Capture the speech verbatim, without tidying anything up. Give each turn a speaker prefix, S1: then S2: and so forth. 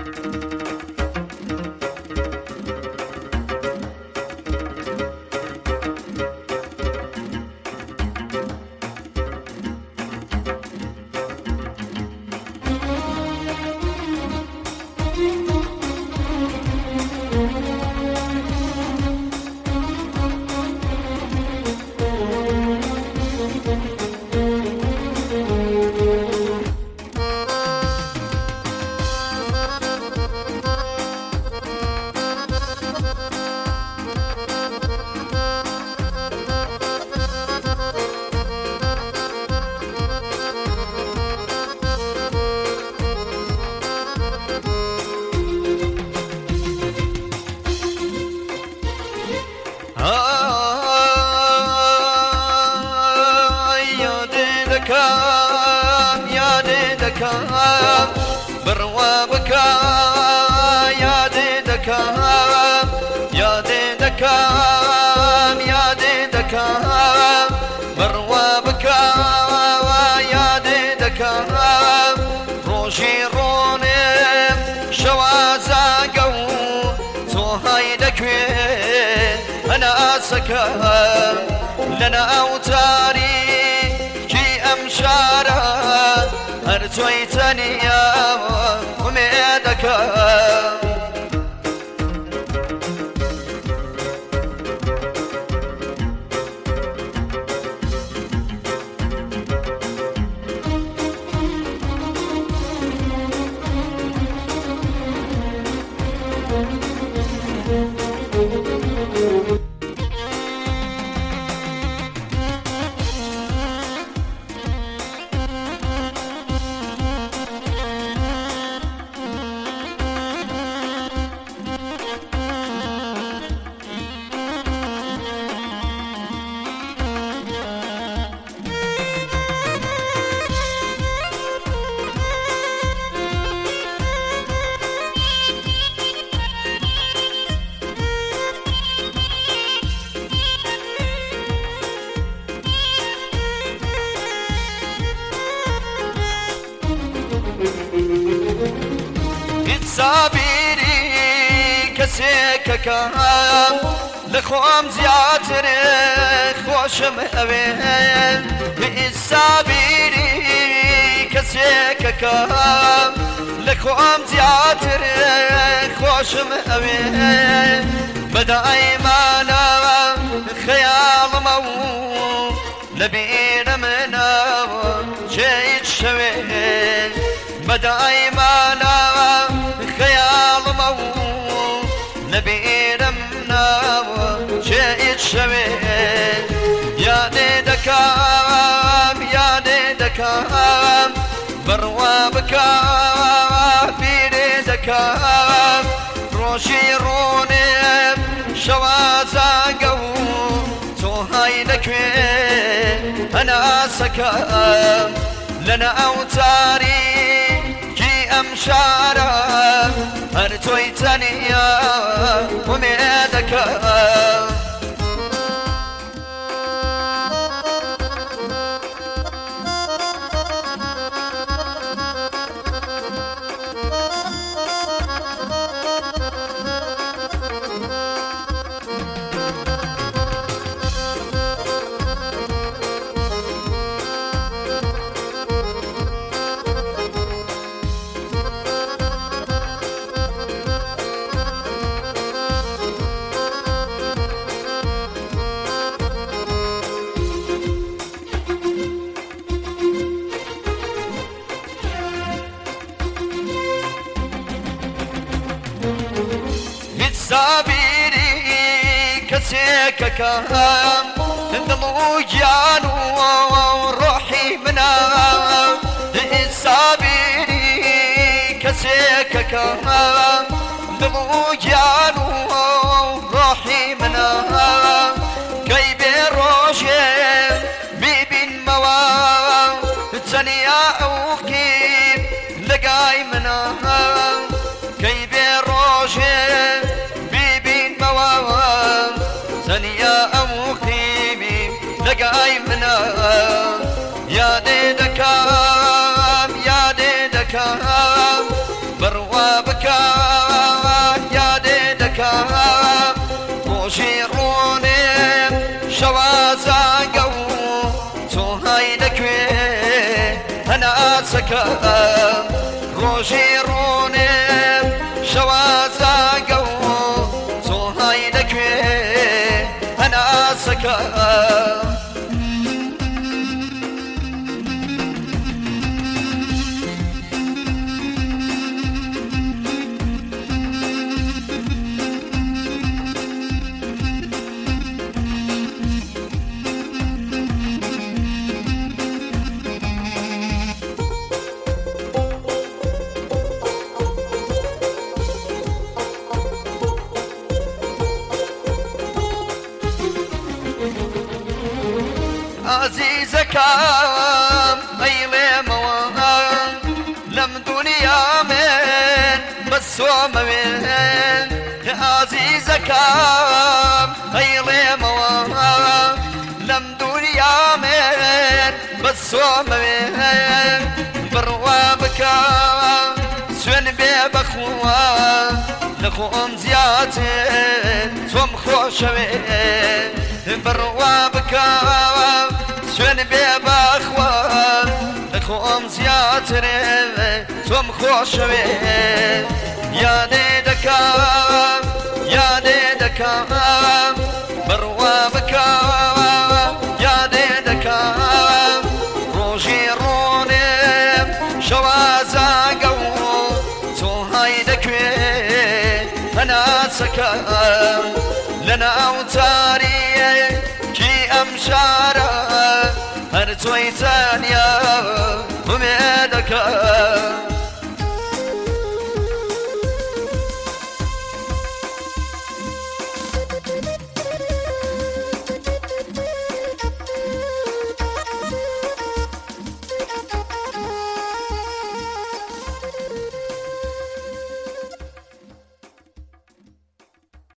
S1: بروا بكا يا دي دكام يا دي دكام يا دي دكام بروا بكا يا دي دكام روشي روني شوازا قو تو هايدك انا سكام لنا اوتاري كي امشارا أرجويتني يا أميدك صابيري كسيك كام لخوام زياتر خوشم أبين صابيري كسيك كام لخوام زياتر خوشم أبين بدا ايمانا خيال مو لبين منا جيد شوين بدا ايمانا خيال مو نبي رمنا شيء شوين يا دي دكام يا دي دكام بروا بكام بيدي دكام روشي روني شوازا قو تو هاي لكوين انا سكام لنا اوتاري أمشارا أرجويتني يا أميدك صابيري كسيك كام دمو جانو روحي منام صابيري كسيك كام دمو جانو روحي منام كيبي روشي بيبين موام تانيا اوكيب لقاي منام كيبي روشي ثانية أو خيمي لقاي منا يا دي دكام يا دي دكام بروا بكام ڕۆژی ڕۆنێم شەوازانگە و تۆ های لەکوێ هەناسەکەم ڕۆژی ڕۆنێم شەوازانگە و تۆ های لەکوێ هەناسەکەم عزیزەکەم ئەیڵێمەوە لەم دونیا من بەسۆمەوێن عزیزەکەم ئەیڵێمەوە لەم دونیا من بەسۆمەوێن بڕوا بکە سوێن بێ بەخوا لە خۆم زیاتر تۆم خۆشەوێن بڕوا بکە سوێن بێ بەخوا لە خۆم زیاترێ تۆم خۆشەوێ یادێ دەکەم یادێ دەکەم بڕوا بکە یادێ دەکەم ڕۆژی ڕۆنێم شەوازانگە و تۆ های دەکوێ هەناسەکەم لە ناو تاریکی ئەم شارە هەر تۆی تەنیا